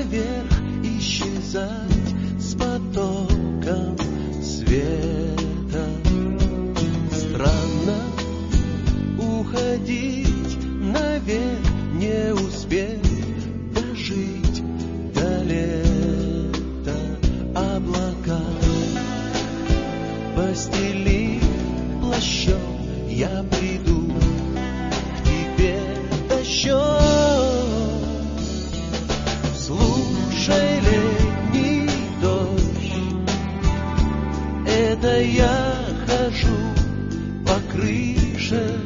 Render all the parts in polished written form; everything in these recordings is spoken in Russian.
наверх, исчезать с потоком света. Странно уходить наверх, не успеть дожить до лета. Облака постели плащом, я приду к тебе дождем. Слушай, летний дождь, это я хожу по крыше.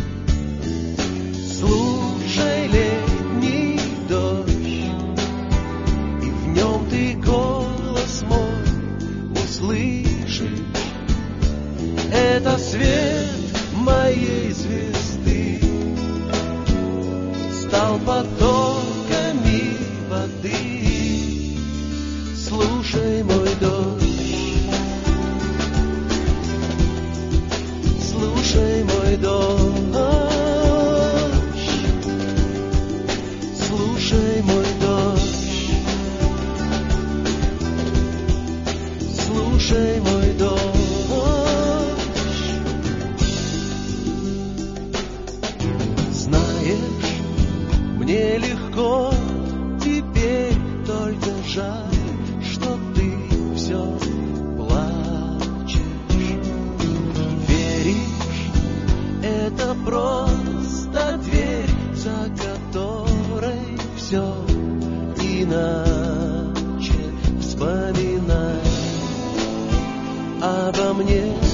Слушай, летний дождь, и в нем ты голос мой услышишь. Это свет моей звезды стал потоками воды. Слушай, мой дождь, слушай, мой дождь, слушай, мой дождь, слушай, мой дождь. Знаешь, мне легко теперь, только жаль, что ты все плачешь. Веришь, это просто дверь, за которой все иначе. Вспоминай обо мне.